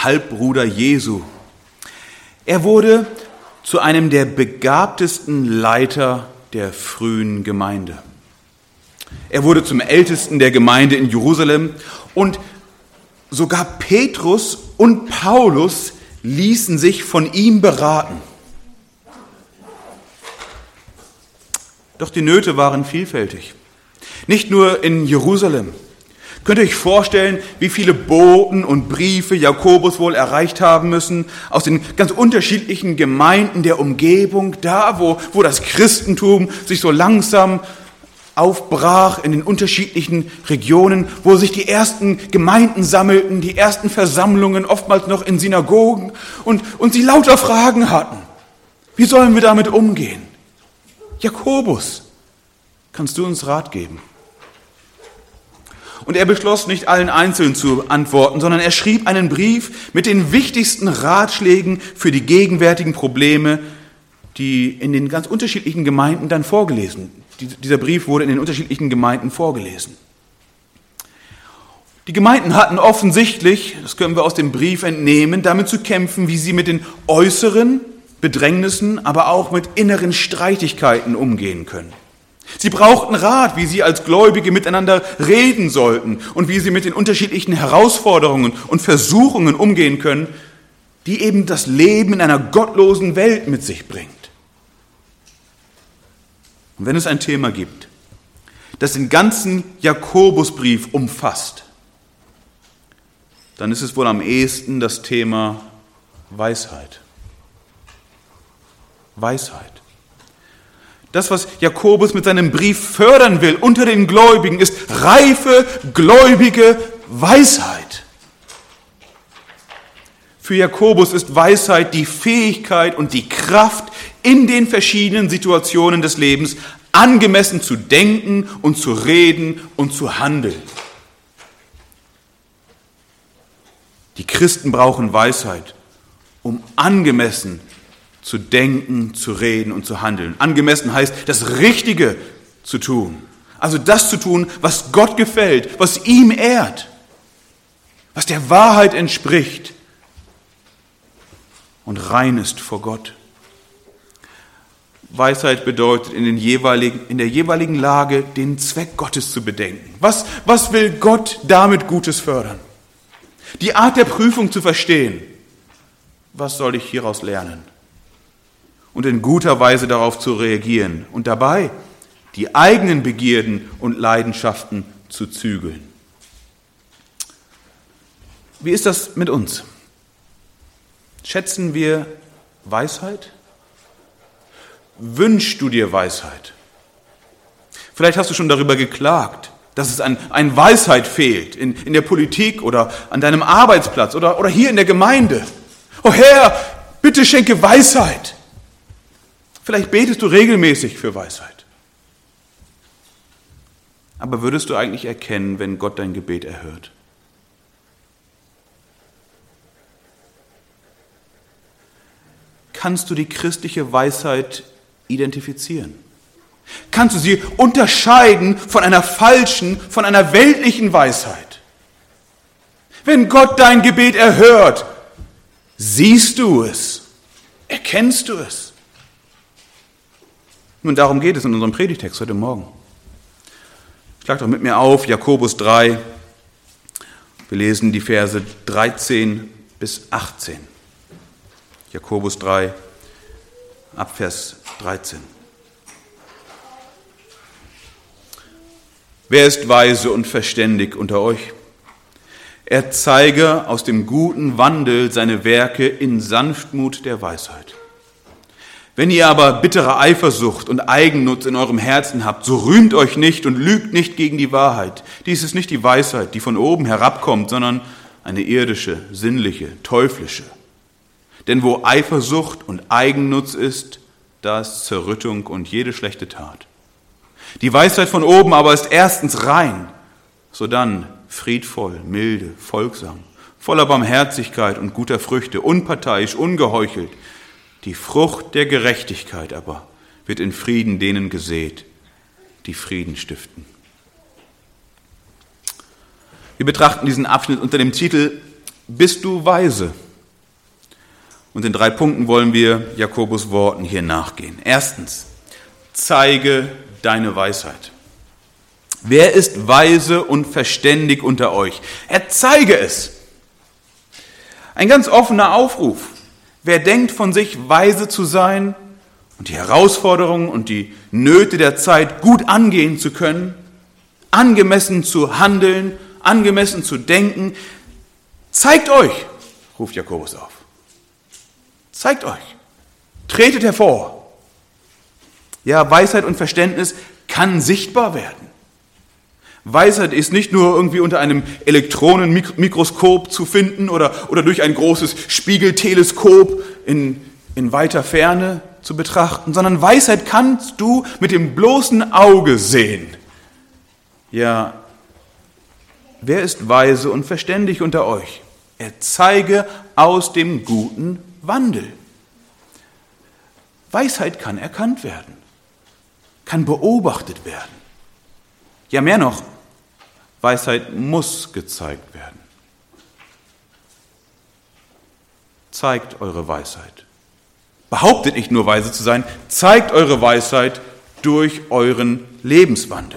Halbbruder Jesu. Er wurde zu einem der begabtesten Leiter der frühen Gemeinde. Er wurde zum Ältesten der Gemeinde in Jerusalem und sogar Petrus und Paulus ließen sich von ihm beraten. Doch die Nöte waren vielfältig. Nicht nur in Jerusalem. Könnt ihr euch vorstellen, wie viele Boten und Briefe Jakobus wohl erreicht haben müssen aus den ganz unterschiedlichen Gemeinden der Umgebung, da wo das Christentum sich so langsam aufbrach in den unterschiedlichen Regionen, wo sich die ersten Gemeinden sammelten, die ersten Versammlungen, oftmals noch in Synagogen und sie lauter Fragen hatten. Wie sollen wir damit umgehen? Jakobus, kannst du uns Rat geben? Und er beschloss, nicht allen einzeln zu antworten, sondern er schrieb einen Brief mit den wichtigsten Ratschlägen für die gegenwärtigen Probleme, die in den ganz unterschiedlichen Gemeinden dann vorgelesen. Dieser Brief wurde in den unterschiedlichen Gemeinden vorgelesen. Die Gemeinden hatten offensichtlich, das können wir aus dem Brief entnehmen, damit zu kämpfen, wie sie mit den äußeren Bedrängnissen, aber auch mit inneren Streitigkeiten umgehen können. Sie brauchten Rat, wie sie als Gläubige miteinander reden sollten und wie sie mit den unterschiedlichen Herausforderungen und Versuchungen umgehen können, die eben das Leben in einer gottlosen Welt mit sich bringt. Und wenn es ein Thema gibt, das den ganzen Jakobusbrief umfasst, dann ist es wohl am ehesten das Thema Weisheit. Weisheit. Das, was Jakobus mit seinem Brief fördern will unter den Gläubigen, ist reife, gläubige Weisheit. Für Jakobus ist Weisheit die Fähigkeit und die Kraft, in den verschiedenen Situationen des Lebens angemessen zu denken und zu reden und zu handeln. Die Christen brauchen Weisheit, um angemessen zu denken, zu reden und zu handeln. Angemessen heißt, das Richtige zu tun. Also das zu tun, was Gott gefällt, was ihm ehrt, was der Wahrheit entspricht und rein ist vor Gott. Weisheit bedeutet in der jeweiligen Lage den Zweck Gottes zu bedenken. Was will Gott damit Gutes fördern? Die Art der Prüfung zu verstehen. Was soll ich hieraus lernen? Und in guter Weise darauf zu reagieren und dabei die eigenen Begierden und Leidenschaften zu zügeln. Wie ist das mit uns? Schätzen wir Weisheit? Wünschst du dir Weisheit? Vielleicht hast du schon darüber geklagt, dass es an Weisheit fehlt in der Politik oder an deinem Arbeitsplatz oder hier in der Gemeinde. Oh Herr, bitte schenke Weisheit. Vielleicht betest du regelmäßig für Weisheit. Aber würdest du eigentlich erkennen, wenn Gott dein Gebet erhört? Kannst du die christliche Weisheit identifizieren? Kannst du sie unterscheiden von einer falschen, von einer weltlichen Weisheit? Wenn Gott dein Gebet erhört, siehst du es? Erkennst du es? Nun, darum geht es in unserem Predigtext heute Morgen. Schlag doch mit mir auf, Jakobus 3. Wir lesen die Verse 13 bis 18. Jakobus 3, ab Vers 13. Wer ist weise und verständig unter euch? Er zeige aus dem guten Wandel seine Werke in Sanftmut der Weisheit. Wenn ihr aber bittere Eifersucht und Eigennutz in eurem Herzen habt, so rühmt euch nicht und lügt nicht gegen die Wahrheit. Dies ist nicht die Weisheit, die von oben herabkommt, sondern eine irdische, sinnliche, teuflische. Denn wo Eifersucht und Eigennutz ist, da ist Zerrüttung und jede schlechte Tat. Die Weisheit von oben aber ist erstens rein, sodann friedvoll, milde, folgsam, voller Barmherzigkeit und guter Früchte, unparteiisch, ungeheuchelt. Die Frucht der Gerechtigkeit aber wird in Frieden denen gesät, die Frieden stiften. Wir betrachten diesen Abschnitt unter dem Titel bist du weise? Und in 3 Punkten wollen wir Jakobus Worten hier nachgehen. Erstens, zeige deine Weisheit. Wer ist weise und verständig unter euch? Er zeige es. Ein ganz offener Aufruf. Wer denkt von sich, weise zu sein und die Herausforderungen und die Nöte der Zeit gut angehen zu können, angemessen zu handeln, angemessen zu denken, zeigt euch, ruft Jakobus auf. Zeigt euch. Tretet hervor. Ja, Weisheit und Verständnis kann sichtbar werden. Weisheit ist nicht nur irgendwie unter einem Elektronenmikroskop zu finden oder durch ein großes Spiegelteleskop in weiter Ferne zu betrachten, sondern Weisheit kannst du mit dem bloßen Auge sehen. Ja, wer ist weise und verständig unter euch? Er zeige aus dem guten Wandel. Weisheit kann erkannt werden, kann beobachtet werden. Ja, mehr noch, Weisheit muss gezeigt werden. Zeigt eure Weisheit. Behauptet nicht nur weise zu sein, zeigt eure Weisheit durch euren Lebenswandel.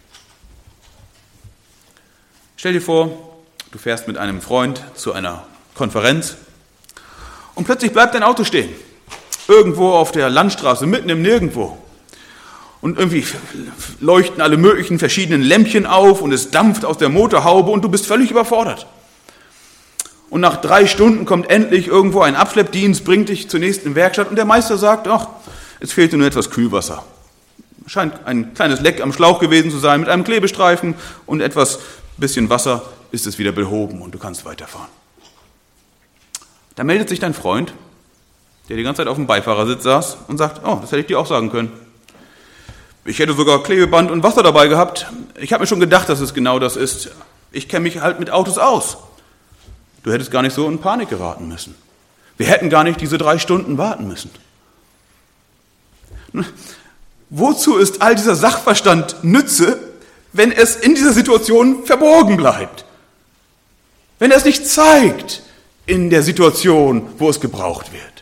Stell dir vor, du fährst mit einem Freund zu einer Konferenz und plötzlich bleibt dein Auto stehen. Irgendwo auf der Landstraße, mitten im Nirgendwo. Und irgendwie leuchten alle möglichen verschiedenen Lämpchen auf und es dampft aus der Motorhaube und du bist völlig überfordert. Und nach 3 Stunden kommt endlich irgendwo ein Abschleppdienst, bringt dich zur nächsten Werkstatt und der Meister sagt, ach, es fehlte nur etwas Kühlwasser. Scheint ein kleines Leck am Schlauch gewesen zu sein mit einem Klebestreifen und etwas bisschen Wasser ist es wieder behoben und du kannst weiterfahren. Da meldet sich dein Freund, der die ganze Zeit auf dem Beifahrersitz saß und sagt, oh, das hätte ich dir auch sagen können. Ich hätte sogar Klebeband und Wasser dabei gehabt. Ich habe mir schon gedacht, dass es genau das ist. Ich kenne mich halt mit Autos aus. Du hättest gar nicht so in Panik geraten müssen. Wir hätten gar nicht diese 3 Stunden warten müssen. Wozu ist all dieser Sachverstand Nütze, wenn es in dieser Situation verborgen bleibt? Wenn er es nicht zeigt in der Situation, wo es gebraucht wird.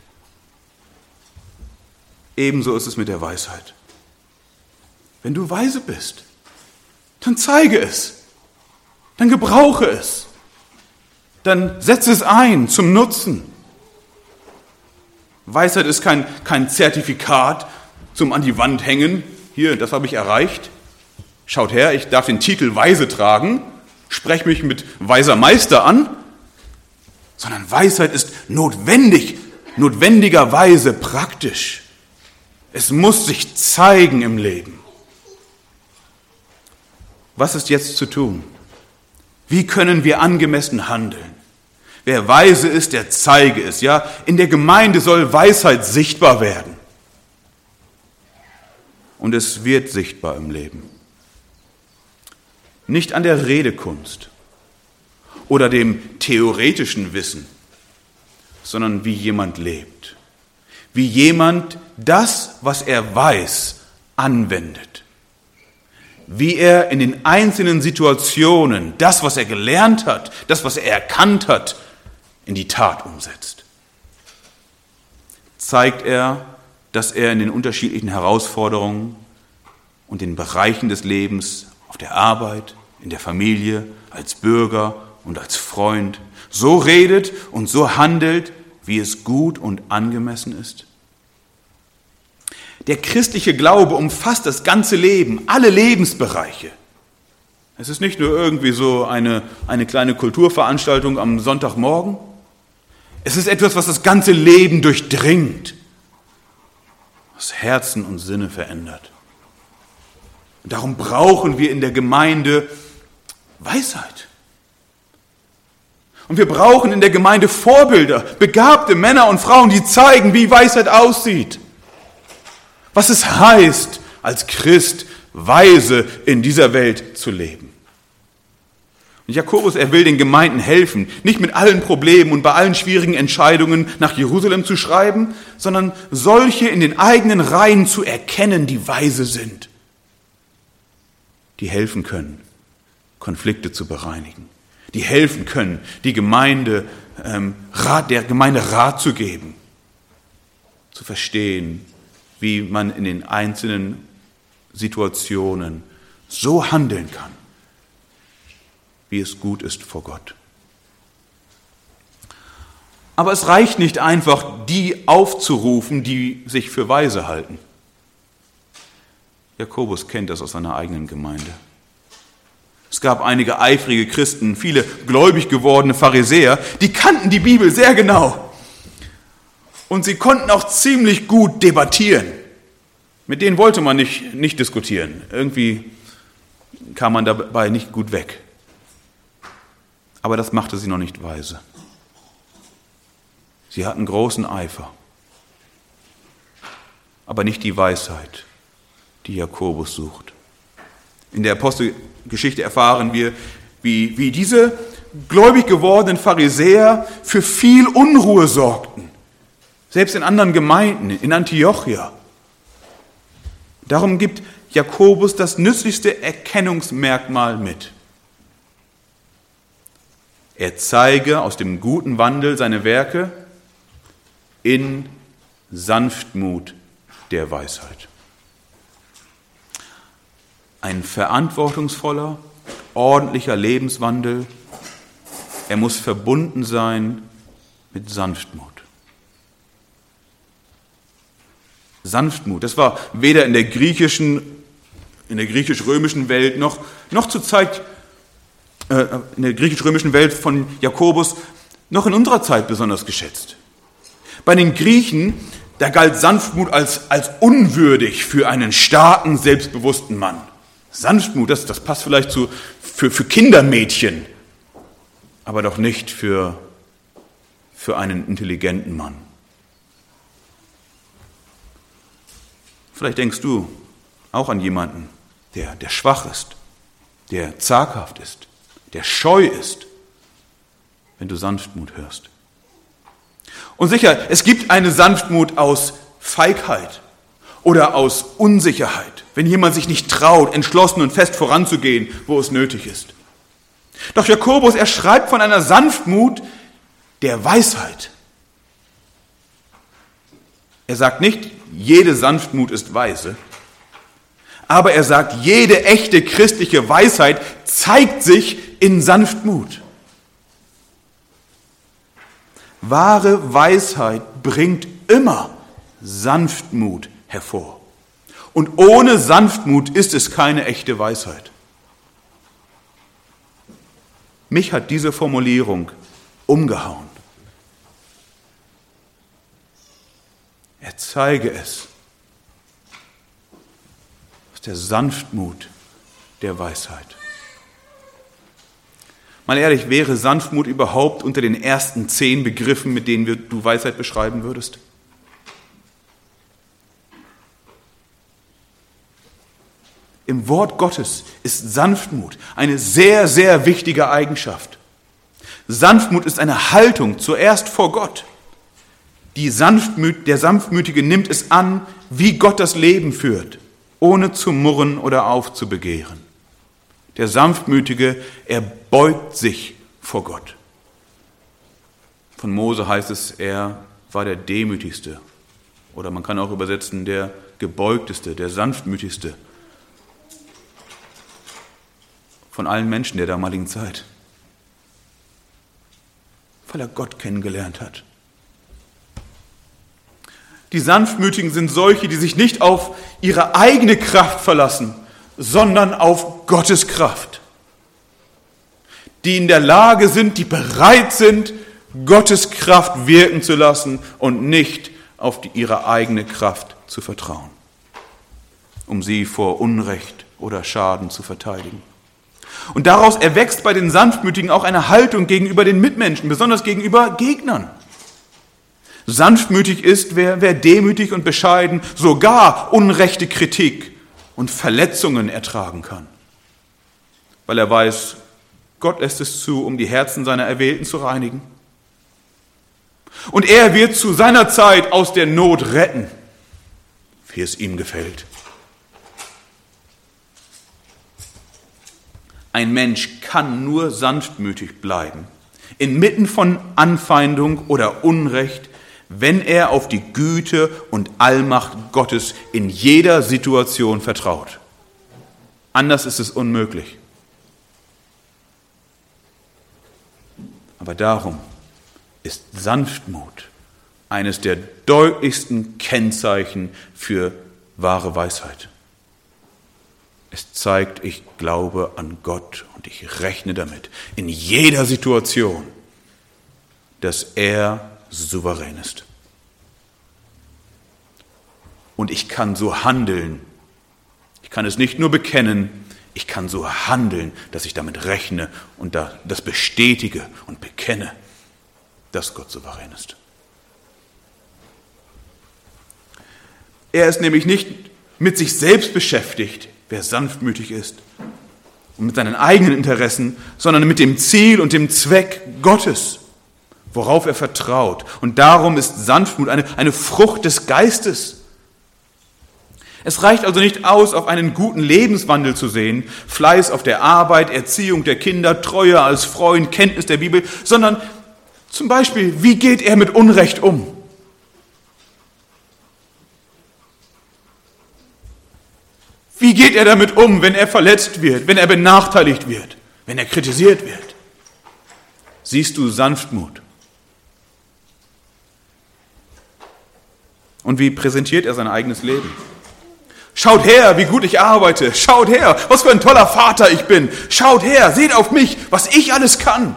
Ebenso ist es mit der Weisheit. Wenn du weise bist, dann zeige es, dann gebrauche es, dann setze es ein zum Nutzen. Weisheit ist kein Zertifikat zum an die Wand hängen. Hier, das habe ich erreicht. Schaut her, ich darf den Titel Weise tragen, spreche mich mit weiser Meister an, sondern Weisheit ist notwendigerweise praktisch. Es muss sich zeigen im Leben. Was ist jetzt zu tun? Wie können wir angemessen handeln? Wer weise ist, der zeige es. Ja, in der Gemeinde soll Weisheit sichtbar werden. Und es wird sichtbar im Leben. Nicht an der Redekunst oder dem theoretischen Wissen, sondern wie jemand lebt. Wie jemand das, was er weiß, anwendet. Wie er in den einzelnen Situationen das, was er gelernt hat, das, was er erkannt hat, in die Tat umsetzt. Zeigt er, dass er in den unterschiedlichen Herausforderungen und den Bereichen des Lebens, auf der Arbeit, in der Familie, als Bürger und als Freund, so redet und so handelt, wie es gut und angemessen ist? Der christliche Glaube umfasst das ganze Leben, alle Lebensbereiche. Es ist nicht nur irgendwie so eine kleine Kulturveranstaltung am Sonntagmorgen. Es ist etwas, was das ganze Leben durchdringt, was Herzen und Sinne verändert. Und darum brauchen wir in der Gemeinde Weisheit. Und wir brauchen in der Gemeinde Vorbilder, begabte Männer und Frauen, die zeigen, wie Weisheit aussieht. Was es heißt, als Christ weise in dieser Welt zu leben. Und Jakobus, er will den Gemeinden helfen, nicht mit allen Problemen und bei allen schwierigen Entscheidungen nach Jerusalem zu schreiben, sondern solche in den eigenen Reihen zu erkennen, die weise sind, die helfen können, Konflikte zu bereinigen, die helfen können, die Gemeinde der Gemeinde Rat zu geben, zu verstehen, wie man in den einzelnen Situationen so handeln kann, wie es gut ist vor Gott. Aber es reicht nicht einfach, die aufzurufen, die sich für weise halten. Jakobus kennt das aus seiner eigenen Gemeinde. Es gab einige eifrige Christen, viele gläubig gewordene Pharisäer, die kannten die Bibel sehr genau. Und sie konnten auch ziemlich gut debattieren. Mit denen wollte man nicht diskutieren. Irgendwie kam man dabei nicht gut weg. Aber das machte sie noch nicht weise. Sie hatten großen Eifer, aber nicht die Weisheit, die Jakobus sucht. In der Apostelgeschichte erfahren wir, wie diese gläubig gewordenen Pharisäer für viel Unruhe sorgten, selbst in anderen Gemeinden, in Antiochia. Darum gibt Jakobus das nützlichste Erkennungsmerkmal mit. Er zeige aus dem guten Wandel seine Werke in Sanftmut der Weisheit. Ein verantwortungsvoller, ordentlicher Lebenswandel, er muss verbunden sein mit Sanftmut. Sanftmut, das war weder in der griechisch-römischen Welt noch zur Zeit in der griechisch-römischen Welt von Jakobus noch in unserer Zeit besonders geschätzt. Bei den Griechen, da galt Sanftmut als unwürdig für einen starken, selbstbewussten Mann. Sanftmut, das passt vielleicht für Kindermädchen, aber doch nicht für einen intelligenten Mann. Vielleicht denkst du auch an jemanden, der schwach ist, der zaghaft ist, der scheu ist, wenn du Sanftmut hörst. Und sicher, es gibt eine Sanftmut aus Feigheit oder aus Unsicherheit, wenn jemand sich nicht traut, entschlossen und fest voranzugehen, wo es nötig ist. Doch Jakobus, er schreibt von einer Sanftmut der Weisheit. Er sagt nicht, jede Sanftmut ist weise, aber er sagt, jede echte christliche Weisheit zeigt sich in Sanftmut. Wahre Weisheit bringt immer Sanftmut hervor. Und ohne Sanftmut ist es keine echte Weisheit. Mich hat diese Formulierung umgehauen. Er zeige es aus der Sanftmut der Weisheit. Mal ehrlich, wäre Sanftmut überhaupt unter den ersten 10 Begriffen, mit denen du Weisheit beschreiben würdest? Im Wort Gottes ist Sanftmut eine sehr, sehr wichtige Eigenschaft. Sanftmut ist eine Haltung zuerst vor Gott. Der Sanftmütige nimmt es an, wie Gott das Leben führt, ohne zu murren oder aufzubegehren. Der Sanftmütige, er beugt sich vor Gott. Von Mose heißt es, er war der Demütigste. Oder man kann auch übersetzen, der Gebeugteste, der Sanftmütigste von allen Menschen der damaligen Zeit. Weil er Gott kennengelernt hat. Die Sanftmütigen sind solche, die sich nicht auf ihre eigene Kraft verlassen, sondern auf Gottes Kraft. Die in der Lage sind, die bereit sind, Gottes Kraft wirken zu lassen und nicht auf ihre eigene Kraft zu vertrauen, um sie vor Unrecht oder Schaden zu verteidigen. Und daraus erwächst bei den Sanftmütigen auch eine Haltung gegenüber den Mitmenschen, besonders gegenüber Gegnern. Sanftmütig ist, wer demütig und bescheiden sogar unrechte Kritik und Verletzungen ertragen kann, weil er weiß, Gott lässt es zu, um die Herzen seiner Erwählten zu reinigen. Und er wird zu seiner Zeit aus der Not retten, wie es ihm gefällt. Ein Mensch kann nur sanftmütig bleiben, inmitten von Anfeindung oder Unrecht, wenn er auf die Güte und Allmacht Gottes in jeder Situation vertraut. Anders ist es unmöglich. Aber darum ist Sanftmut eines der deutlichsten Kennzeichen für wahre Weisheit. Es zeigt, ich glaube an Gott und ich rechne damit in jeder Situation, dass er souverän ist. Und ich kann so handeln. Ich kann es nicht nur bekennen, ich kann so handeln, dass ich damit rechne und das bestätige und bekenne, dass Gott souverän ist. Er ist nämlich nicht mit sich selbst beschäftigt, wer sanftmütig ist, und mit seinen eigenen Interessen, sondern mit dem Ziel und dem Zweck Gottes, worauf er vertraut. Und darum ist Sanftmut eine Frucht des Geistes. Es reicht also nicht aus, auf einen guten Lebenswandel zu sehen, Fleiß auf der Arbeit, Erziehung der Kinder, Treue als Freund, Kenntnis der Bibel, sondern zum Beispiel, wie geht er mit Unrecht um? Wie geht er damit um, wenn er verletzt wird, wenn er benachteiligt wird, wenn er kritisiert wird? Siehst du Sanftmut? Und wie präsentiert er sein eigenes Leben? Schaut her, wie gut ich arbeite. Schaut her, was für ein toller Vater ich bin. Schaut her, seht auf mich, was ich alles kann.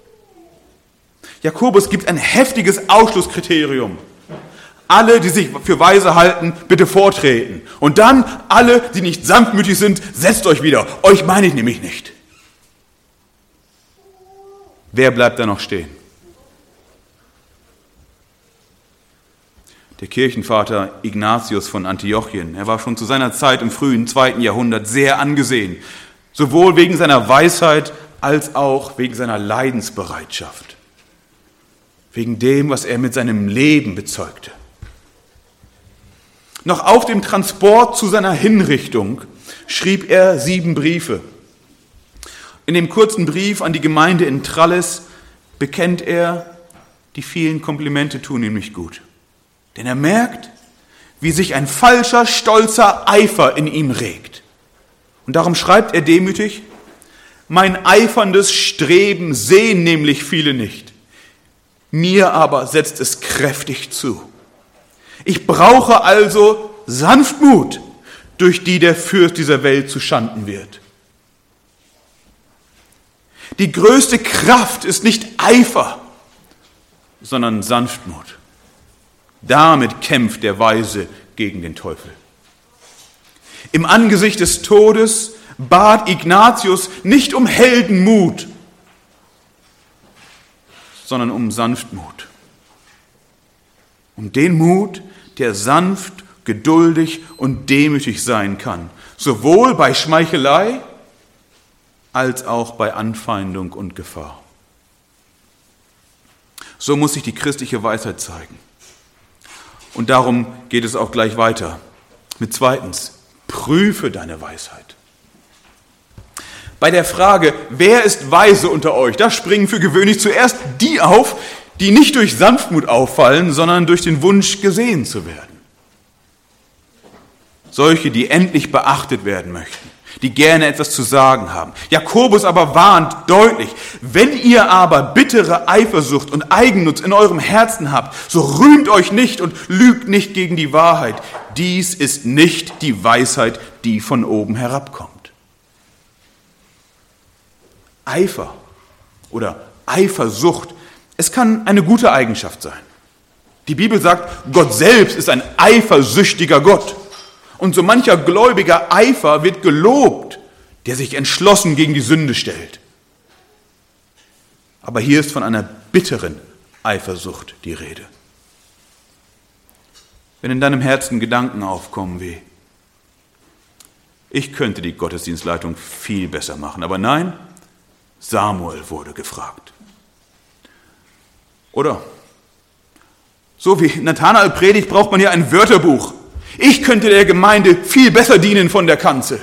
Jakobus gibt ein heftiges Ausschlusskriterium. Alle, die sich für weise halten, bitte vortreten. Und dann alle, die nicht sanftmütig sind, setzt euch wieder. Euch meine ich nämlich nicht. Wer bleibt da noch stehen? Der Kirchenvater Ignatius von Antiochien. Er war schon zu seiner Zeit im frühen 2. Jahrhundert sehr angesehen. Sowohl wegen seiner Weisheit als auch wegen seiner Leidensbereitschaft. Wegen dem, was er mit seinem Leben bezeugte. Noch auf dem Transport zu seiner Hinrichtung schrieb er 7 Briefe. In dem kurzen Brief an die Gemeinde in Tralles bekennt er, die vielen Komplimente tun ihm nicht gut. Denn er merkt, wie sich ein falscher, stolzer Eifer in ihm regt. Und darum schreibt er demütig, mein eiferndes Streben sehen nämlich viele nicht. Mir aber setzt es kräftig zu. Ich brauche also Sanftmut, durch die der Fürst dieser Welt zuschanden wird. Die größte Kraft ist nicht Eifer, sondern Sanftmut. Damit kämpft der Weise gegen den Teufel. Im Angesicht des Todes bat Ignatius nicht um Heldenmut, sondern um Sanftmut. Um den Mut, der sanft, geduldig und demütig sein kann, sowohl bei Schmeichelei als auch bei Anfeindung und Gefahr. So muss sich die christliche Weisheit zeigen. Und darum geht es auch gleich weiter. Mit 2. Prüfe deine Weisheit. Bei der Frage, wer ist weise unter euch, da springen für gewöhnlich zuerst die auf, die nicht durch Sanftmut auffallen, sondern durch den Wunsch, gesehen zu werden. Solche, die endlich beachtet werden möchten, die gerne etwas zu sagen haben. Jakobus aber warnt deutlich, wenn ihr aber bittere Eifersucht und Eigennutz in eurem Herzen habt, so rühmt euch nicht und lügt nicht gegen die Wahrheit. Dies ist nicht die Weisheit, die von oben herabkommt. Eifer oder Eifersucht, es kann eine gute Eigenschaft sein. Die Bibel sagt, Gott selbst ist ein eifersüchtiger Gott. Und so mancher gläubiger Eifer wird gelobt, der sich entschlossen gegen die Sünde stellt. Aber hier ist von einer bitteren Eifersucht die Rede. Wenn in deinem Herzen Gedanken aufkommen wie, ich könnte die Gottesdienstleitung viel besser machen, aber nein, Samuel wurde gefragt. Oder, so wie Nathanael predigt, braucht man hier ein Wörterbuch. Ich könnte der Gemeinde viel besser dienen von der Kanzel.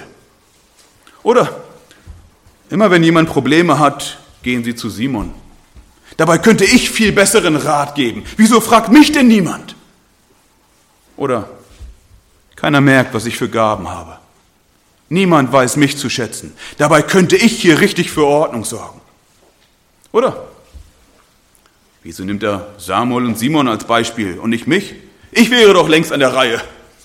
Oder, immer wenn jemand Probleme hat, gehen Sie zu Simon. Dabei könnte ich viel besseren Rat geben. Wieso fragt mich denn niemand? Oder keiner merkt, was ich für Gaben habe. Niemand weiß mich zu schätzen. Dabei könnte ich hier richtig für Ordnung sorgen. Oder? Wieso nimmt er Samuel und Simon als Beispiel und nicht mich? Ich wäre doch längst an der Reihe.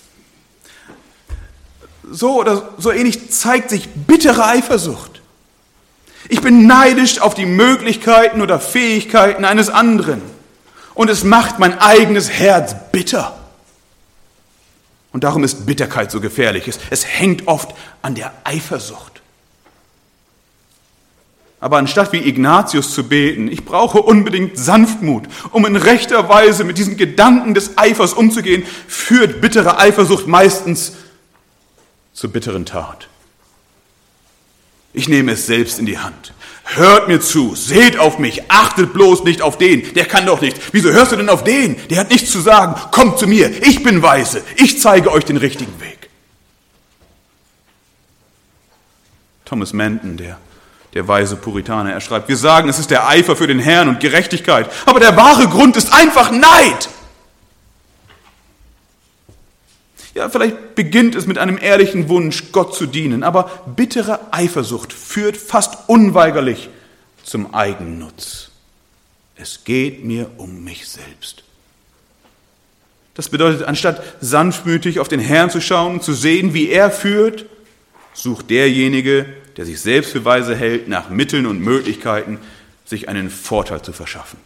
So oder so ähnlich zeigt sich bittere Eifersucht. Ich bin neidisch auf die Möglichkeiten oder Fähigkeiten eines anderen. Und es macht mein eigenes Herz bitter. Und darum ist Bitterkeit so gefährlich. Es hängt oft an der Eifersucht. Aber anstatt wie Ignatius zu beten, ich brauche unbedingt Sanftmut, um in rechter Weise mit diesen Gedanken des Eifers umzugehen, führt bittere Eifersucht meistens zur bitteren Tat. Ich nehme es selbst in die Hand. Hört mir zu, seht auf mich, achtet bloß nicht auf den, der kann doch nicht. Wieso hörst du denn auf den? Der hat nichts zu sagen. Kommt zu mir, ich bin weise, ich zeige euch den richtigen Weg. Thomas Manton, der weise Puritaner, er schreibt, wir sagen, es ist der Eifer für den Herrn und Gerechtigkeit, aber der wahre Grund ist einfach Neid. Ja, vielleicht beginnt es mit einem ehrlichen Wunsch, Gott zu dienen, aber bittere Eifersucht führt fast unweigerlich zum Eigennutz. Es geht mir um mich selbst. Das bedeutet, anstatt sanftmütig auf den Herrn zu schauen, zu sehen, wie er führt, sucht derjenige, der sich selbst für weise hält, nach Mitteln und Möglichkeiten, sich einen Vorteil zu verschaffen.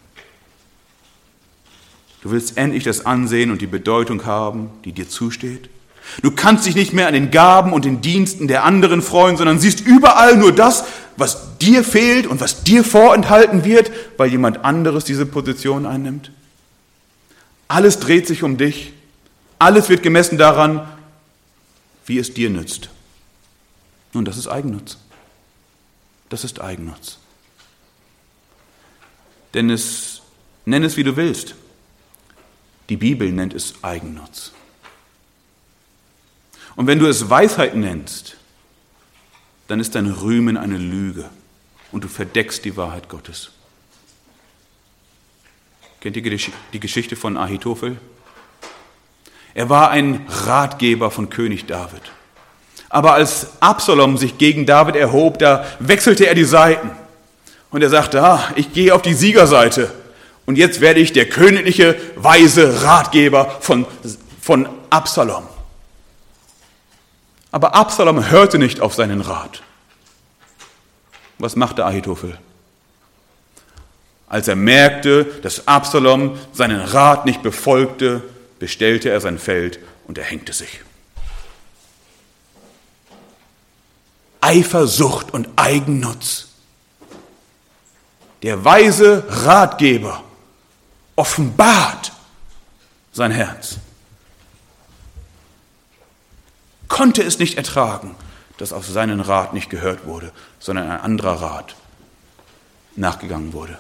Du willst endlich das Ansehen und die Bedeutung haben, die dir zusteht. Du kannst dich nicht mehr an den Gaben und den Diensten der anderen freuen, sondern siehst überall nur das, was dir fehlt und was dir vorenthalten wird, weil jemand anderes diese Position einnimmt. Alles dreht sich um dich. Alles wird gemessen daran, wie es dir nützt. Nun, das ist Eigennutz. Das ist Eigennutz. Denn nenn es, wie du willst. Die Bibel nennt es Eigennutz. Und wenn du es Weisheit nennst, dann ist dein Rühmen eine Lüge und du verdeckst die Wahrheit Gottes. Kennt ihr die Geschichte von Ahitophel? Er war ein Ratgeber von König David. Aber als Absalom sich gegen David erhob, da wechselte er die Seiten. Und er sagte, ich gehe auf die Siegerseite. Und jetzt werde ich der königliche, weise Ratgeber von Absalom. Aber Absalom hörte nicht auf seinen Rat. Was machte Ahitophel? Als er merkte, dass Absalom seinen Rat nicht befolgte, bestellte er sein Feld und erhängte sich. Eifersucht und Eigennutz. Der weise Ratgeber offenbart sein Herz. Konnte es nicht ertragen, dass auf seinen Rat nicht gehört wurde, sondern ein anderer Rat nachgegangen wurde.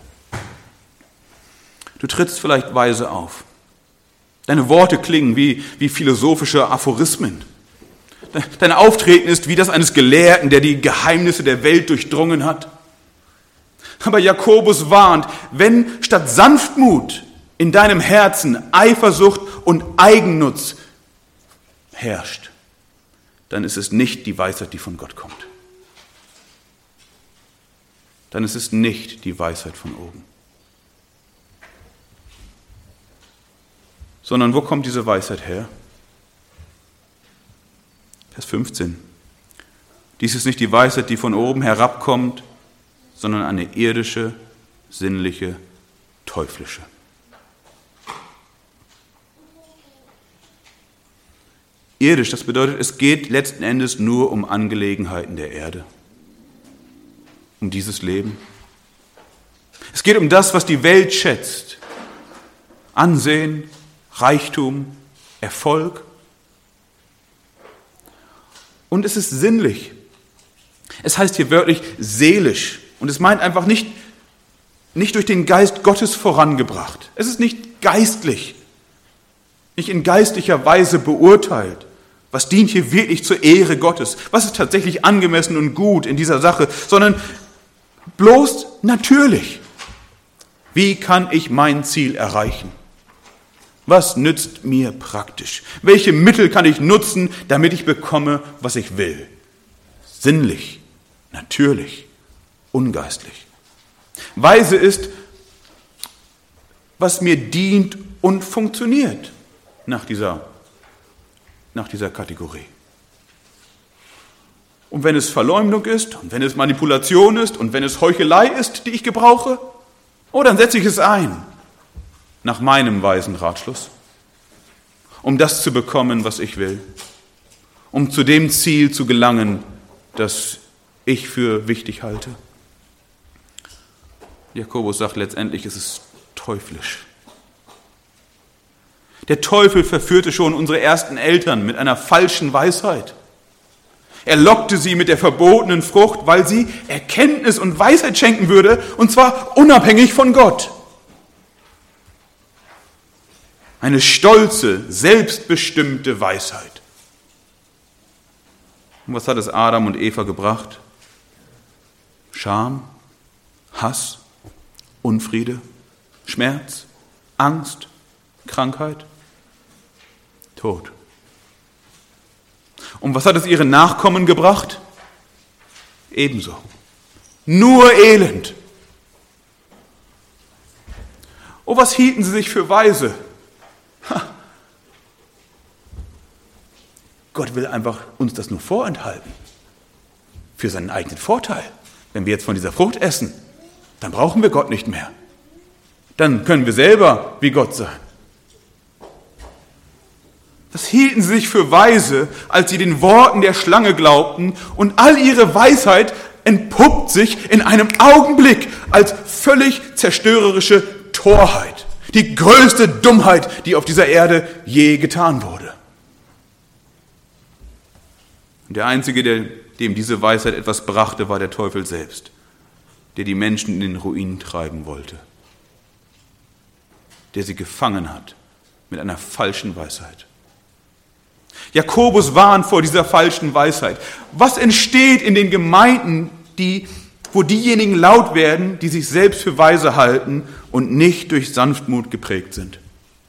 Du trittst vielleicht weise auf. Deine Worte klingen wie philosophische Aphorismen. Dein Auftreten ist wie das eines Gelehrten, der die Geheimnisse der Welt durchdrungen hat. Aber Jakobus warnt, wenn statt Sanftmut in deinem Herzen Eifersucht und Eigennutz herrscht, dann ist es nicht die Weisheit, die von Gott kommt. Dann ist es nicht die Weisheit von oben. Sondern wo kommt diese Weisheit her? Vers 15. Dies ist nicht die Weisheit, die von oben herabkommt, sondern eine irdische, sinnliche, teuflische. Irdisch, das bedeutet, es geht letzten Endes nur um Angelegenheiten der Erde, um dieses Leben. Es geht um das, was die Welt schätzt. Ansehen, Reichtum, Erfolg. Und es ist sinnlich. Es heißt hier wörtlich seelisch. Und es meint einfach nicht durch den Geist Gottes vorangebracht. Es ist nicht geistlich, nicht in geistlicher Weise beurteilt. Was dient hier wirklich zur Ehre Gottes? Was ist tatsächlich angemessen und gut in dieser Sache? Sondern bloß natürlich. Wie kann ich mein Ziel erreichen? Was nützt mir praktisch? Welche Mittel kann ich nutzen, damit ich bekomme, was ich will? Sinnlich, natürlich, ungeistlich. Weise ist, was mir dient und funktioniert nach dieser Kategorie. Und wenn es Verleumdung ist, und wenn es Manipulation ist, und wenn es Heuchelei ist, die ich gebrauche, dann setze ich es ein, nach meinem weisen Ratschluss, um das zu bekommen, was ich will, um zu dem Ziel zu gelangen, das ich für wichtig halte. Jakobus sagt letztendlich, es ist teuflisch. Der Teufel verführte schon unsere ersten Eltern mit einer falschen Weisheit. Er lockte sie mit der verbotenen Frucht, weil sie Erkenntnis und Weisheit schenken würde, und zwar unabhängig von Gott. Eine stolze, selbstbestimmte Weisheit. Und was hat es Adam und Eva gebracht? Scham, Hass, Unfriede, Schmerz, Angst, Krankheit, Tod. Und was hat es ihren Nachkommen gebracht? Ebenso. Nur Elend. Oh, was hielten sie sich für weise? Gott will einfach uns das nur vorenthalten. Für seinen eigenen Vorteil. Wenn wir jetzt von dieser Frucht essen, dann brauchen wir Gott nicht mehr. Dann können wir selber wie Gott sein. Was hielten sie sich für weise, als sie den Worten der Schlange glaubten, und all ihre Weisheit entpuppt sich in einem Augenblick als völlig zerstörerische Torheit. Die größte Dummheit, die auf dieser Erde je getan wurde. Und der Einzige, dem diese Weisheit etwas brachte, war der Teufel selbst, der die Menschen in den Ruin treiben wollte, der sie gefangen hat mit einer falschen Weisheit. Jakobus warnt vor dieser falschen Weisheit. Was entsteht in den Gemeinden, wo diejenigen laut werden, die sich selbst für weise halten und nicht durch Sanftmut geprägt sind?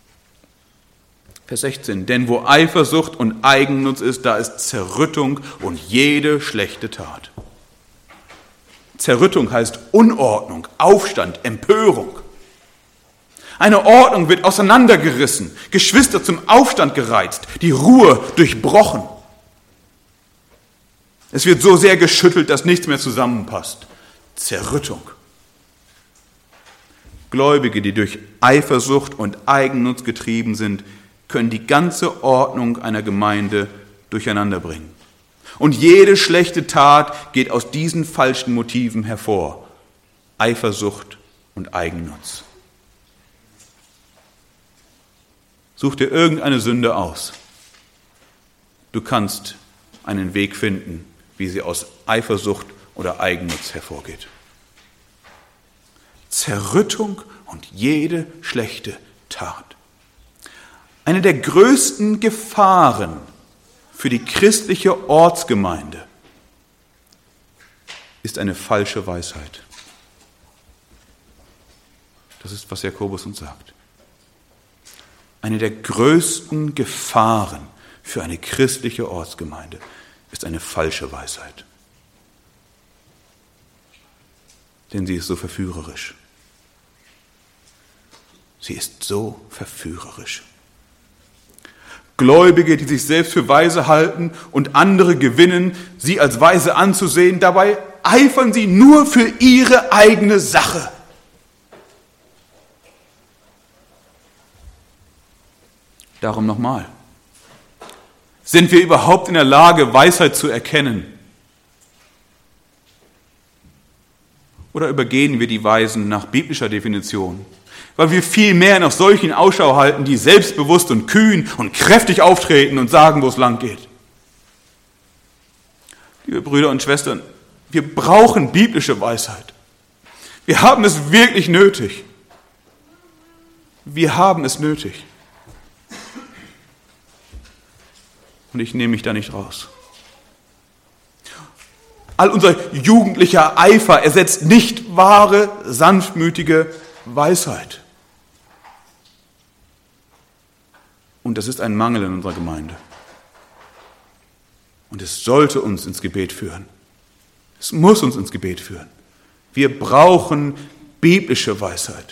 Vers 16. Denn wo Eifersucht und Eigennutz ist, da ist Zerrüttung und jede schlechte Tat. Zerrüttung heißt Unordnung, Aufstand, Empörung. Eine Ordnung wird auseinandergerissen, Geschwister zum Aufstand gereizt, die Ruhe durchbrochen. Es wird so sehr geschüttelt, dass nichts mehr zusammenpasst. Zerrüttung. Gläubige, die durch Eifersucht und Eigennutz getrieben sind, können die ganze Ordnung einer Gemeinde durcheinander bringen. Und jede schlechte Tat geht aus diesen falschen Motiven hervor. Eifersucht und Eigennutz. Such dir irgendeine Sünde aus. Du kannst einen Weg finden, wie sie aus Eifersucht oder Eigennutz hervorgeht. Zerrüttung und jede schlechte Tat. Eine der größten Gefahren für die christliche Ortsgemeinde ist eine falsche Weisheit. Das ist, was Jakobus uns sagt. Eine der größten Gefahren für eine christliche Ortsgemeinde ist eine falsche Weisheit. Denn sie ist so verführerisch. Sie ist so verführerisch. Gläubige, die sich selbst für weise halten und andere gewinnen, sie als weise anzusehen, dabei eifern sie nur für ihre eigene Sache. Darum nochmal. Sind wir überhaupt in der Lage, Weisheit zu erkennen? Oder übergehen wir die Weisen nach biblischer Definition? Weil wir viel mehr nach solchen Ausschau halten, die selbstbewusst und kühn und kräftig auftreten und sagen, wo es lang geht. Liebe Brüder und Schwestern, wir brauchen biblische Weisheit. Wir haben es wirklich nötig. Wir haben es nötig. Und ich nehme mich da nicht raus. All unser jugendlicher Eifer ersetzt nicht wahre, sanftmütige Weisheit. Und das ist ein Mangel in unserer Gemeinde. Und es sollte uns ins Gebet führen. Es muss uns ins Gebet führen. Wir brauchen biblische Weisheit.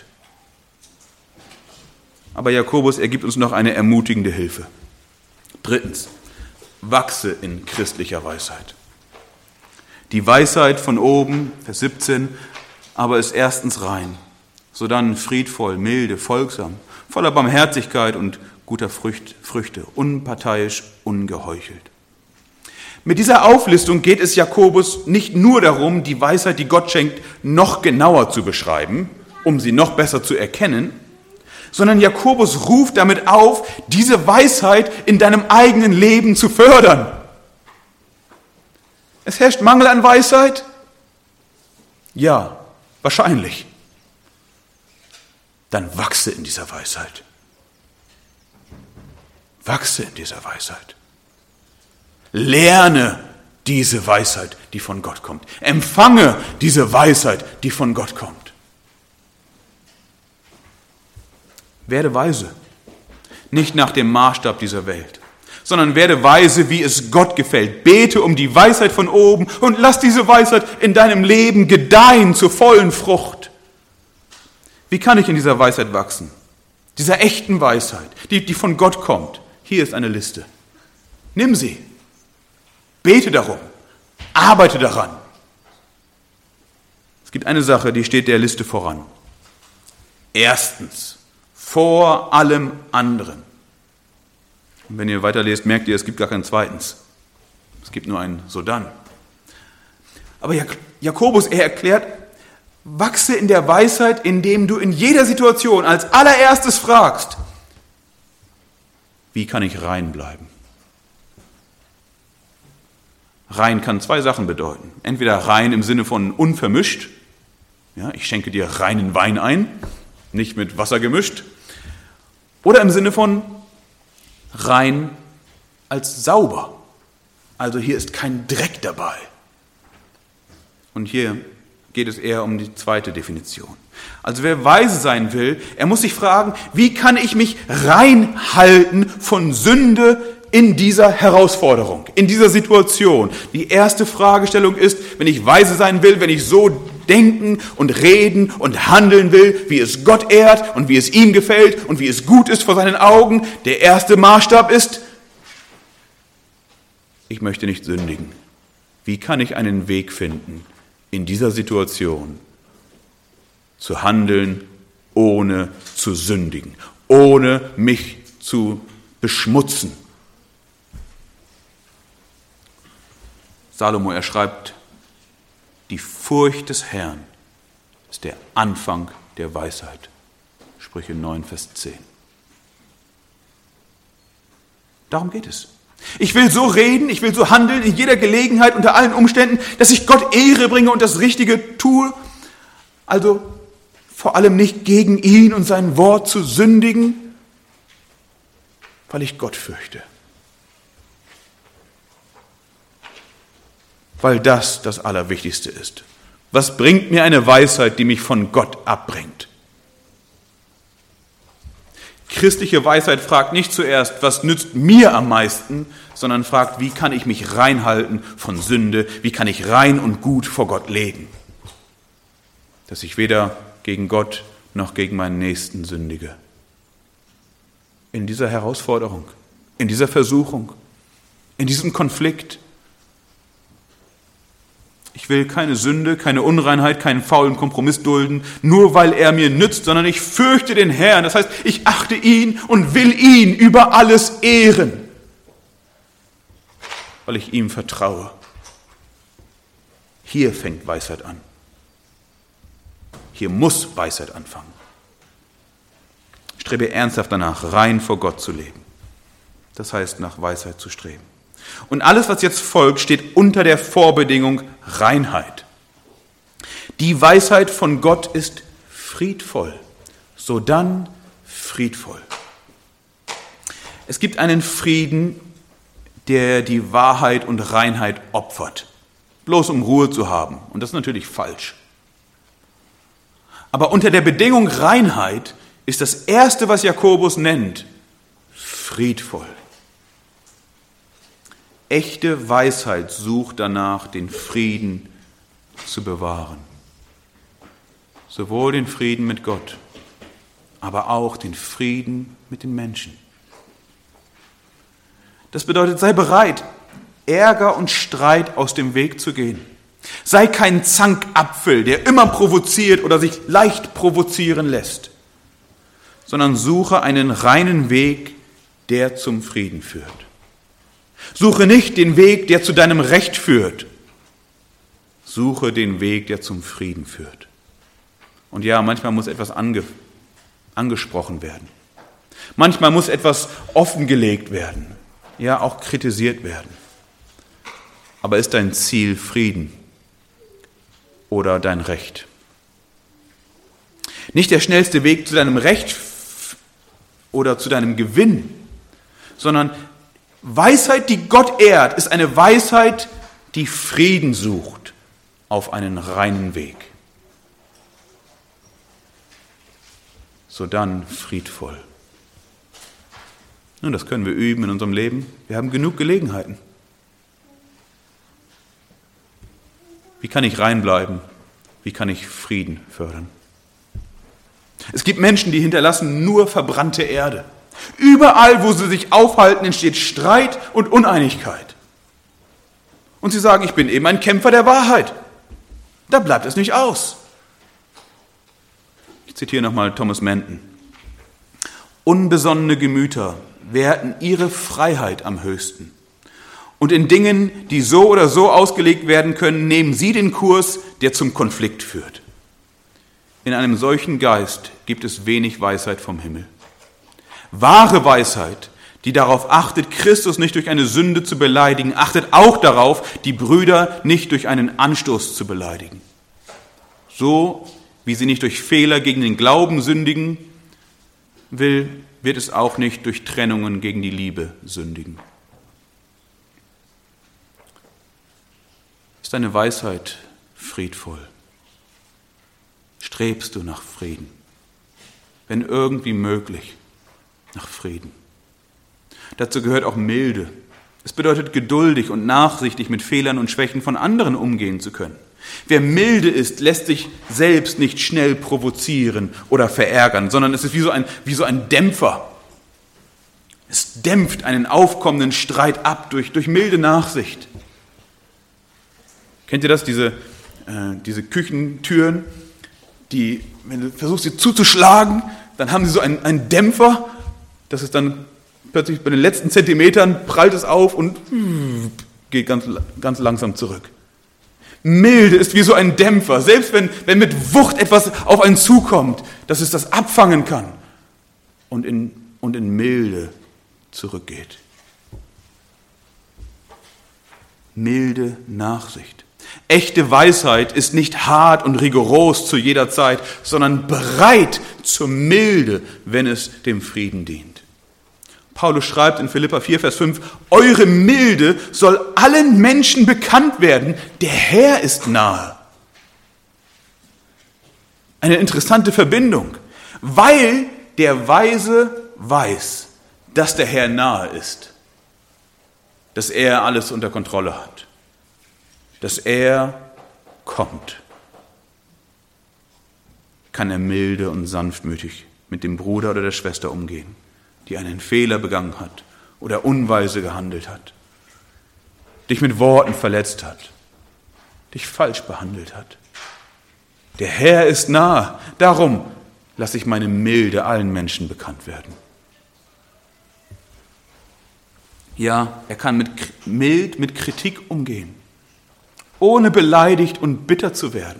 Aber Jakobus, er gibt uns noch eine ermutigende Hilfe. Drittens, wachse in christlicher Weisheit. Die Weisheit von oben, Vers 17, aber ist erstens rein, sodann friedvoll, milde, folgsam, voller Barmherzigkeit und guter Früchte, unparteiisch, ungeheuchelt. Mit dieser Auflistung geht es Jakobus nicht nur darum, die Weisheit, die Gott schenkt, noch genauer zu beschreiben, um sie noch besser zu erkennen, sondern Jakobus ruft damit auf, diese Weisheit in deinem eigenen Leben zu fördern. Es herrscht Mangel an Weisheit? Ja, wahrscheinlich. Dann wachse in dieser Weisheit. Wachse in dieser Weisheit. Lerne diese Weisheit, die von Gott kommt. Empfange diese Weisheit, die von Gott kommt. Werde weise, nicht nach dem Maßstab dieser Welt, sondern werde weise, wie es Gott gefällt. Bete um die Weisheit von oben und lass diese Weisheit in deinem Leben gedeihen zur vollen Frucht. Wie kann ich in dieser Weisheit wachsen? Dieser echten Weisheit, die von Gott kommt. Hier ist eine Liste. Nimm sie. Bete darum. Arbeite daran. Es gibt eine Sache, die steht der Liste voran. Erstens, vor allem anderen. Und wenn ihr weiterlest, merkt ihr, es gibt gar kein zweitens. Es gibt nur ein sodann. Aber Jakobus, er erklärt, wachse in der Weisheit, indem du in jeder Situation als allererstes fragst, wie kann ich rein bleiben? Rein kann zwei Sachen bedeuten. Entweder rein im Sinne von unvermischt, ja, ich schenke dir reinen Wein ein, nicht mit Wasser gemischt, oder im Sinne von rein als sauber. Also hier ist kein Dreck dabei. Und hier geht es eher um die zweite Definition. Also wer weise sein will, er muss sich fragen, wie kann ich mich reinhalten von Sünde in dieser Herausforderung, in dieser Situation. Die erste Fragestellung ist, wenn ich weise sein will, wenn ich so denken und reden und handeln will, wie es Gott ehrt und wie es ihm gefällt und wie es gut ist vor seinen Augen, der erste Maßstab ist, ich möchte nicht sündigen. Wie kann ich einen Weg finden, in dieser Situation zu handeln, ohne zu sündigen, ohne mich zu beschmutzen? Salomo, er schreibt, die Furcht des Herrn ist der Anfang der Weisheit. Sprüche 9, Vers 10. Darum geht es. Ich will so reden, ich will so handeln, in jeder Gelegenheit, unter allen Umständen, dass ich Gott Ehre bringe und das Richtige tue. Also vor allem nicht gegen ihn und sein Wort zu sündigen, weil ich Gott fürchte. Weil das das Allerwichtigste ist. Was bringt mir eine Weisheit, die mich von Gott abbringt? Christliche Weisheit fragt nicht zuerst, was nützt mir am meisten, sondern fragt, wie kann ich mich reinhalten von Sünde, wie kann ich rein und gut vor Gott leben, dass ich weder gegen Gott noch gegen meinen Nächsten sündige. In dieser Herausforderung, in dieser Versuchung, in diesem Konflikt. Ich will keine Sünde, keine Unreinheit, keinen faulen Kompromiss dulden, nur weil er mir nützt, sondern ich fürchte den Herrn. Das heißt, ich achte ihn und will ihn über alles ehren, weil ich ihm vertraue. Hier fängt Weisheit an. Hier muss Weisheit anfangen. Strebe ernsthaft danach, rein vor Gott zu leben. Das heißt, nach Weisheit zu streben. Und alles, was jetzt folgt, steht unter der Vorbedingung Reinheit. Die Weisheit von Gott ist friedvoll, sodann friedvoll. Es gibt einen Frieden, der die Wahrheit und Reinheit opfert, bloß um Ruhe zu haben. Und das ist natürlich falsch. Aber unter der Bedingung Reinheit ist das Erste, was Jakobus nennt, friedvoll. Echte Weisheit sucht danach, den Frieden zu bewahren. Sowohl den Frieden mit Gott, aber auch den Frieden mit den Menschen. Das bedeutet, sei bereit, Ärger und Streit aus dem Weg zu gehen. Sei kein Zankapfel, der immer provoziert oder sich leicht provozieren lässt, sondern suche einen reinen Weg, der zum Frieden führt. Suche nicht den Weg, der zu deinem Recht führt. Suche den Weg, der zum Frieden führt. Und ja, manchmal muss etwas angesprochen werden. Manchmal muss etwas offengelegt werden. Ja, auch kritisiert werden. Aber ist dein Ziel Frieden oder dein Recht? Nicht der schnellste Weg zu deinem Recht oder zu deinem Gewinn, sondern Weisheit, die Gott ehrt, ist eine Weisheit, die Frieden sucht auf einen reinen Weg. Sodann friedvoll. Nun, das können wir üben in unserem Leben. Wir haben genug Gelegenheiten. Wie kann ich rein bleiben? Wie kann ich Frieden fördern? Es gibt Menschen, die hinterlassen nur verbrannte Erde. Überall, wo sie sich aufhalten, entsteht Streit und Uneinigkeit. Und sie sagen, ich bin eben ein Kämpfer der Wahrheit. Da bleibt es nicht aus. Ich zitiere nochmal Thomas Manton. Unbesonnene Gemüter werten ihre Freiheit am höchsten. Und in Dingen, die so oder so ausgelegt werden können, nehmen sie den Kurs, der zum Konflikt führt. In einem solchen Geist gibt es wenig Weisheit vom Himmel. Wahre Weisheit, die darauf achtet, Christus nicht durch eine Sünde zu beleidigen, achtet auch darauf, die Brüder nicht durch einen Anstoß zu beleidigen. So wie sie nicht durch Fehler gegen den Glauben sündigen will, wird es auch nicht durch Trennungen gegen die Liebe sündigen. Ist deine Weisheit friedvoll? Strebst du nach Frieden? Wenn irgendwie möglich, nach Frieden. Dazu gehört auch Milde. Es bedeutet, geduldig und nachsichtig mit Fehlern und Schwächen von anderen umgehen zu können. Wer milde ist, lässt sich selbst nicht schnell provozieren oder verärgern, sondern es ist wie so ein Dämpfer. Es dämpft einen aufkommenden Streit ab durch milde Nachsicht. Kennt ihr das, diese Küchentüren, die, wenn du versuchst, sie zuzuschlagen, dann haben sie so einen Dämpfer, das ist dann plötzlich bei den letzten Zentimetern, prallt es auf und geht ganz, ganz langsam zurück. Milde ist wie so ein Dämpfer, selbst wenn mit Wucht etwas auf einen zukommt, dass es das abfangen kann und in Milde zurückgeht. Milde Nachsicht. Echte Weisheit ist nicht hart und rigoros zu jeder Zeit, sondern bereit zur Milde, wenn es dem Frieden dient. Paulus schreibt in Philipper 4, Vers 5, eure Milde soll allen Menschen bekannt werden, der Herr ist nahe. Eine interessante Verbindung, weil der Weise weiß, dass der Herr nahe ist, dass er alles unter Kontrolle hat, dass er kommt, kann er milde und sanftmütig mit dem Bruder oder der Schwester umgehen, die einen Fehler begangen hat oder unweise gehandelt hat, dich mit Worten verletzt hat, dich falsch behandelt hat. Der Herr ist nahe, darum lasse ich meine Milde allen Menschen bekannt werden. Ja, er kann mild mit Kritik umgehen, ohne beleidigt und bitter zu werden,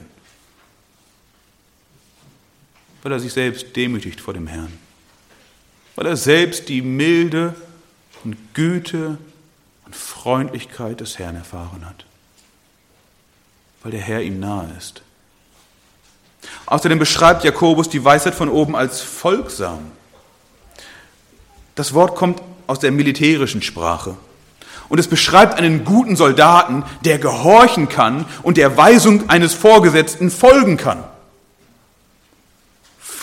weil er sich selbst demütigt vor dem Herrn, weil er selbst die Milde und Güte und Freundlichkeit des Herrn erfahren hat, weil der Herr ihm nahe ist. Außerdem beschreibt Jakobus die Weisheit von oben als folgsam. Das Wort kommt aus der militärischen Sprache. Und es beschreibt einen guten Soldaten, der gehorchen kann und der Weisung eines Vorgesetzten folgen kann.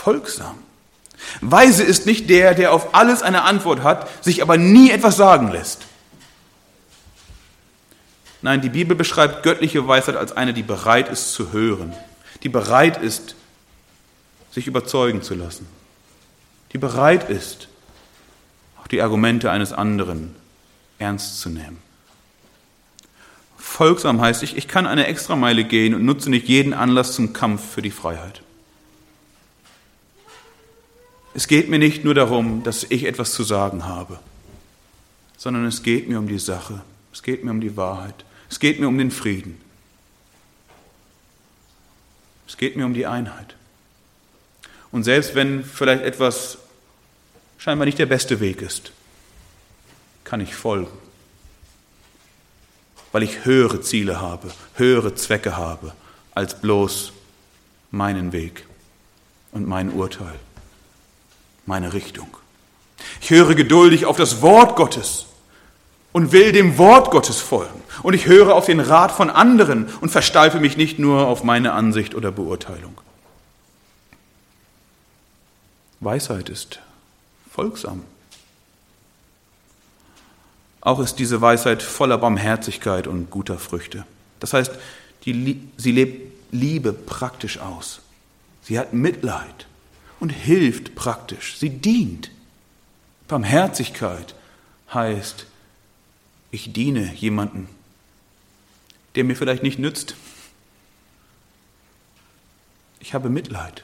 folgsam. Weise ist nicht der auf alles eine Antwort hat, sich aber nie etwas sagen lässt. Nein, die Bibel beschreibt göttliche Weisheit als eine, die bereit ist zu hören, die bereit ist, sich überzeugen zu lassen, die bereit ist, auch die Argumente eines anderen ernst zu nehmen. Folgsam heißt, ich kann eine Extrameile gehen und nutze nicht jeden Anlass zum Kampf für die Freiheit. Es geht mir nicht nur darum, dass ich etwas zu sagen habe, sondern es geht mir um die Sache, es geht mir um die Wahrheit, es geht mir um den Frieden, es geht mir um die Einheit. Und selbst wenn vielleicht etwas scheinbar nicht der beste Weg ist, kann ich folgen, weil ich höhere Ziele habe, höhere Zwecke habe, als bloß meinen Weg und mein Urteil, meine Richtung. Ich höre geduldig auf das Wort Gottes und will dem Wort Gottes folgen. Und ich höre auf den Rat von anderen und versteife mich nicht nur auf meine Ansicht oder Beurteilung. Weisheit ist folgsam. Auch ist diese Weisheit voller Barmherzigkeit und guter Früchte. Das heißt, sie lebt Liebe praktisch aus. Sie hat Mitleid und hilft praktisch. Sie dient. Barmherzigkeit heißt, ich diene jemandem, der mir vielleicht nicht nützt. Ich habe Mitleid.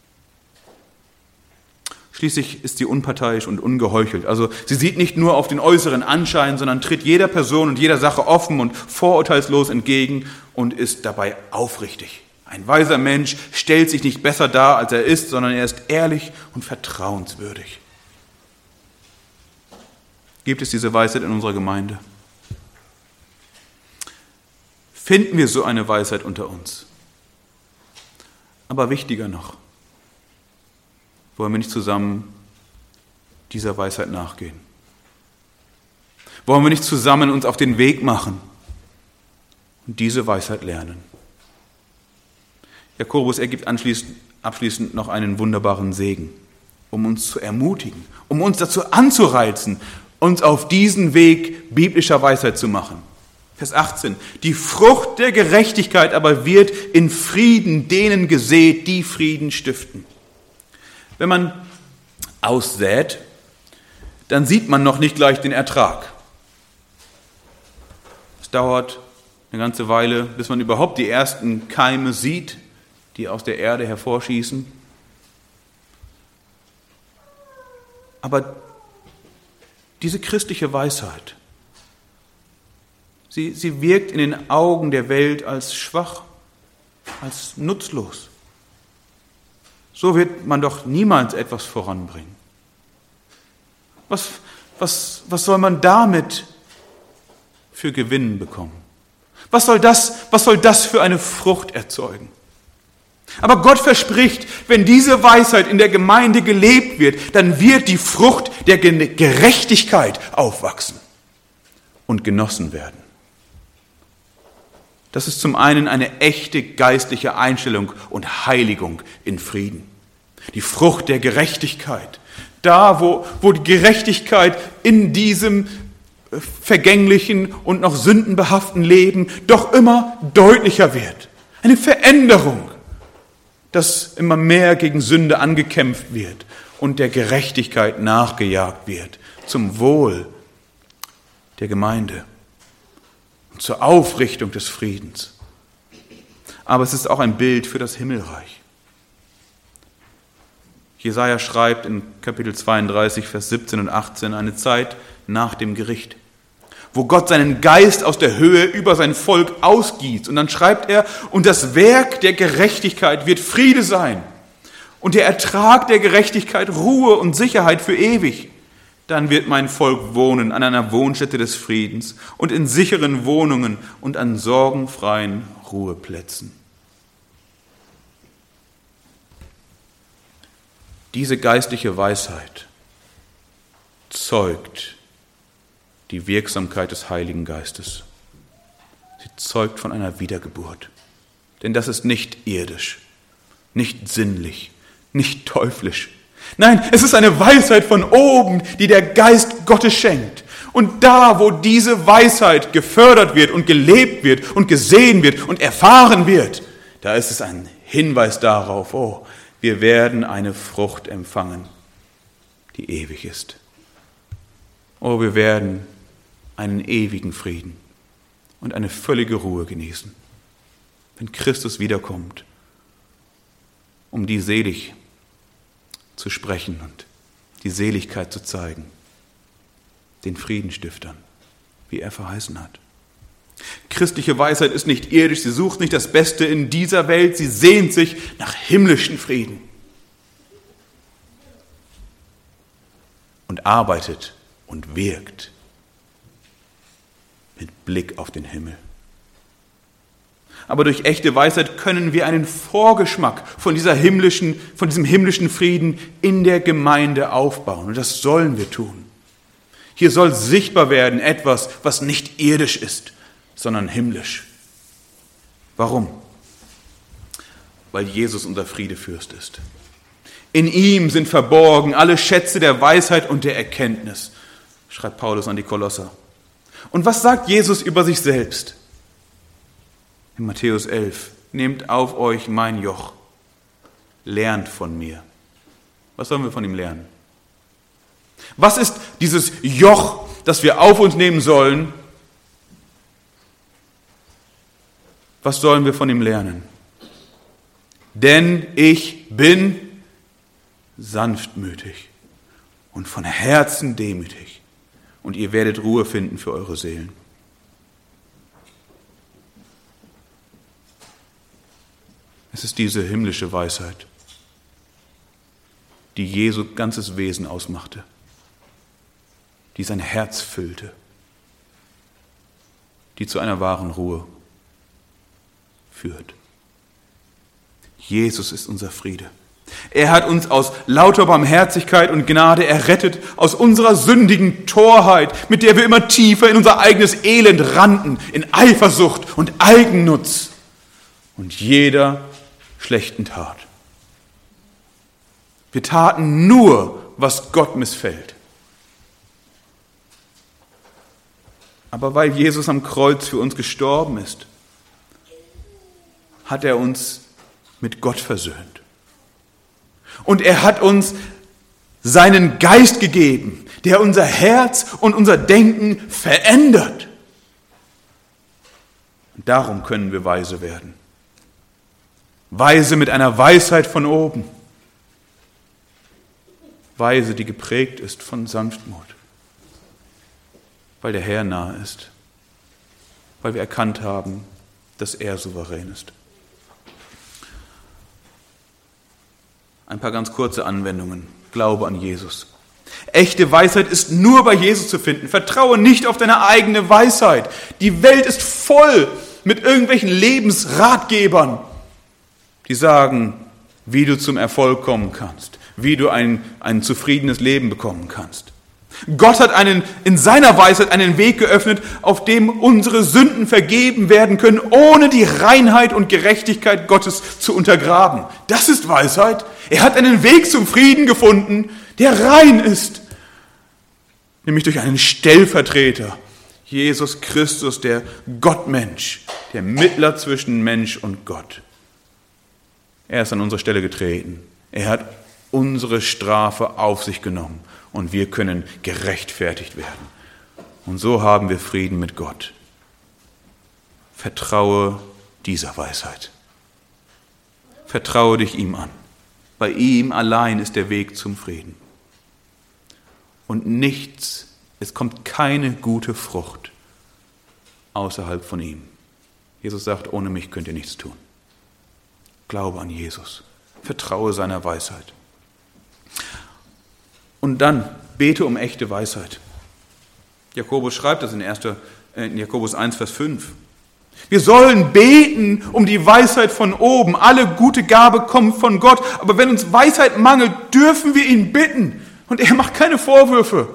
Schließlich ist sie unparteiisch und ungeheuchelt. Also sie sieht nicht nur auf den äußeren Anschein, sondern tritt jeder Person und jeder Sache offen und vorurteilslos entgegen und ist dabei aufrichtig. Ein weiser Mensch stellt sich nicht besser dar, als er ist, sondern er ist ehrlich und vertrauenswürdig. Gibt es diese Weisheit in unserer Gemeinde? Finden wir so eine Weisheit unter uns? Aber wichtiger noch, wollen wir nicht zusammen dieser Weisheit nachgehen? Wollen wir nicht zusammen uns auf den Weg machen und diese Weisheit lernen? Jakobus ergibt abschließend noch einen wunderbaren Segen, um uns zu ermutigen, um uns dazu anzureizen, uns auf diesen Weg biblischer Weisheit zu machen. Vers 18. Die Frucht der Gerechtigkeit aber wird in Frieden denen gesät, die Frieden stiften. Wenn man aussät, dann sieht man noch nicht gleich den Ertrag. Es dauert eine ganze Weile, bis man überhaupt die ersten Keime sieht, die aus der Erde hervorschießen. Aber diese christliche Weisheit, sie wirkt in den Augen der Welt als schwach, als nutzlos. So wird man doch niemals etwas voranbringen. Was soll man damit für Gewinn bekommen? Was soll das für eine Frucht erzeugen? Aber Gott verspricht, wenn diese Weisheit in der Gemeinde gelebt wird, dann wird die Frucht der Gerechtigkeit aufwachsen und genossen werden. Das ist zum einen eine echte geistliche Einstellung und Heiligung in Frieden. Die Frucht der Gerechtigkeit. Da, wo die Gerechtigkeit in diesem vergänglichen und noch sündenbehafteten Leben doch immer deutlicher wird. Eine Veränderung, dass immer mehr gegen Sünde angekämpft wird und der Gerechtigkeit nachgejagt wird, zum Wohl der Gemeinde. Zur Aufrichtung des Friedens. Aber es ist auch ein Bild für das Himmelreich. Jesaja schreibt in Kapitel 32, Vers 17 und 18 eine Zeit nach dem Gericht, wo Gott seinen Geist aus der Höhe über sein Volk ausgießt. Und dann schreibt er, und das Werk der Gerechtigkeit wird Friede sein und der Ertrag der Gerechtigkeit Ruhe und Sicherheit für ewig. Dann wird mein Volk wohnen an einer Wohnstätte des Friedens und in sicheren Wohnungen und an sorgenfreien Ruheplätzen. Diese geistliche Weisheit zeugt die Wirksamkeit des Heiligen Geistes. Sie zeugt von einer Wiedergeburt. Denn das ist nicht irdisch, nicht sinnlich, nicht teuflisch. Nein, es ist eine Weisheit von oben, die der Geist Gottes schenkt. Und da, wo diese Weisheit gefördert wird und gelebt wird und gesehen wird und erfahren wird, da ist es ein Hinweis darauf, oh, wir werden eine Frucht empfangen, die ewig ist. Oh, wir werden einen ewigen Frieden und eine völlige Ruhe genießen, wenn Christus wiederkommt, um die selig zu sprechen und die Seligkeit zu zeigen, den Friedenstiftern, wie er verheißen hat. Christliche Weisheit ist nicht irdisch, sie sucht nicht das Beste in dieser Welt, sie sehnt sich nach himmlischen Frieden und arbeitet und wirkt mit Blick auf den Himmel. Aber durch echte Weisheit können wir einen Vorgeschmack von diesem himmlischen Frieden in der Gemeinde aufbauen. Und das sollen wir tun. Hier soll sichtbar werden etwas, was nicht irdisch ist, sondern himmlisch. Warum? Weil Jesus unser Friedefürst ist. In ihm sind verborgen alle Schätze der Weisheit und der Erkenntnis, schreibt Paulus an die Kolosser. Und was sagt Jesus über sich selbst? In Matthäus 11, nehmt auf euch mein Joch, lernt von mir. Was sollen wir von ihm lernen? Was ist dieses Joch, das wir auf uns nehmen sollen? Was sollen wir von ihm lernen? Denn ich bin sanftmütig und von Herzen demütig, und ihr werdet Ruhe finden für eure Seelen. Es ist diese himmlische Weisheit, die Jesu ganzes Wesen ausmachte, die sein Herz füllte, die zu einer wahren Ruhe führt. Jesus ist unser Friede. Er hat uns aus lauter Barmherzigkeit und Gnade errettet, aus unserer sündigen Torheit, mit der wir immer tiefer in unser eigenes Elend rannten, in Eifersucht und Eigennutz und jeder schlechten Tat. Wir taten nur, was Gott missfällt. Aber weil Jesus am Kreuz für uns gestorben ist, hat er uns mit Gott versöhnt. Und er hat uns seinen Geist gegeben, der unser Herz und unser Denken verändert. Und darum können wir weise werden. Weise mit einer Weisheit von oben. Weise, die geprägt ist von Sanftmut. Weil der Herr nahe ist. Weil wir erkannt haben, dass er souverän ist. Ein paar ganz kurze Anwendungen. Glaube an Jesus. Echte Weisheit ist nur bei Jesus zu finden. Vertraue nicht auf deine eigene Weisheit. Die Welt ist voll mit irgendwelchen Lebensratgebern, die sagen, wie du zum Erfolg kommen kannst, wie du ein zufriedenes Leben bekommen kannst. Gott hat in seiner Weisheit einen Weg geöffnet, auf dem unsere Sünden vergeben werden können, ohne die Reinheit und Gerechtigkeit Gottes zu untergraben. Das ist Weisheit. Er hat einen Weg zum Frieden gefunden, der rein ist, nämlich durch einen Stellvertreter, Jesus Christus, der Gottmensch, der Mittler zwischen Mensch und Gott. Er ist an unsere Stelle getreten. Er hat unsere Strafe auf sich genommen und wir können gerechtfertigt werden. Und so haben wir Frieden mit Gott. Vertraue dieser Weisheit. Vertraue dich ihm an. Bei ihm allein ist der Weg zum Frieden. Und es kommt keine gute Frucht außerhalb von ihm. Jesus sagt, ohne mich könnt ihr nichts tun. Glaube an Jesus. Vertraue seiner Weisheit. Und dann bete um echte Weisheit. Jakobus schreibt das in Jakobus 1, Vers 5. Wir sollen beten um die Weisheit von oben. Alle gute Gabe kommt von Gott. Aber wenn uns Weisheit mangelt, dürfen wir ihn bitten. Und er macht keine Vorwürfe.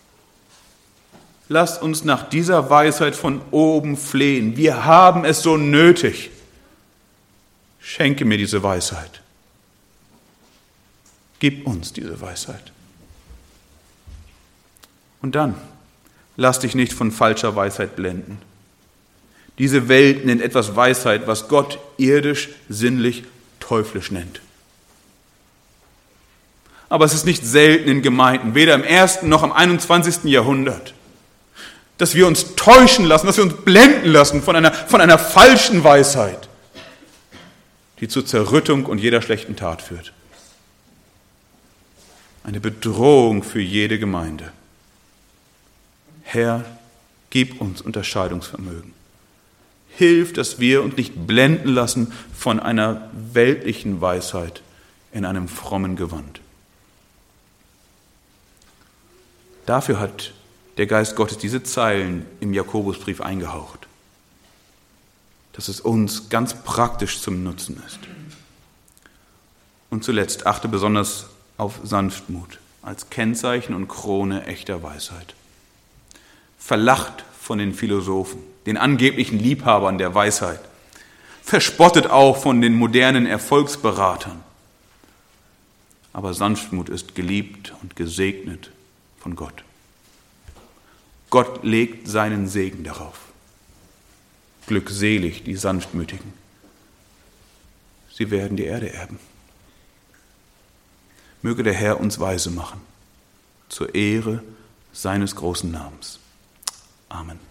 Lasst uns nach dieser Weisheit von oben flehen. Wir haben es so nötig. Schenke mir diese Weisheit. Gib uns diese Weisheit. Und dann, lass dich nicht von falscher Weisheit blenden. Diese Welt nennt etwas Weisheit, was Gott irdisch, sinnlich, teuflisch nennt. Aber es ist nicht selten in Gemeinden, weder im 1. noch im 21. Jahrhundert, dass wir uns täuschen lassen, dass wir uns blenden lassen von einer falschen Weisheit, die zur Zerrüttung und jeder schlechten Tat führt. Eine Bedrohung für jede Gemeinde. Herr, gib uns Unterscheidungsvermögen. Hilf, dass wir uns nicht blenden lassen von einer weltlichen Weisheit in einem frommen Gewand. Dafür hat der Geist Gottes diese Zeilen im Jakobusbrief eingehaucht, dass es uns ganz praktisch zum Nutzen ist. Und zuletzt achte besonders auf Sanftmut als Kennzeichen und Krone echter Weisheit. Verlacht von den Philosophen, den angeblichen Liebhabern der Weisheit, verspottet auch von den modernen Erfolgsberatern. Aber Sanftmut ist geliebt und gesegnet von Gott. Gott legt seinen Segen darauf. Glückselig die Sanftmütigen. Sie werden die Erde erben. Möge der Herr uns weise machen, zur Ehre seines großen Namens. Amen.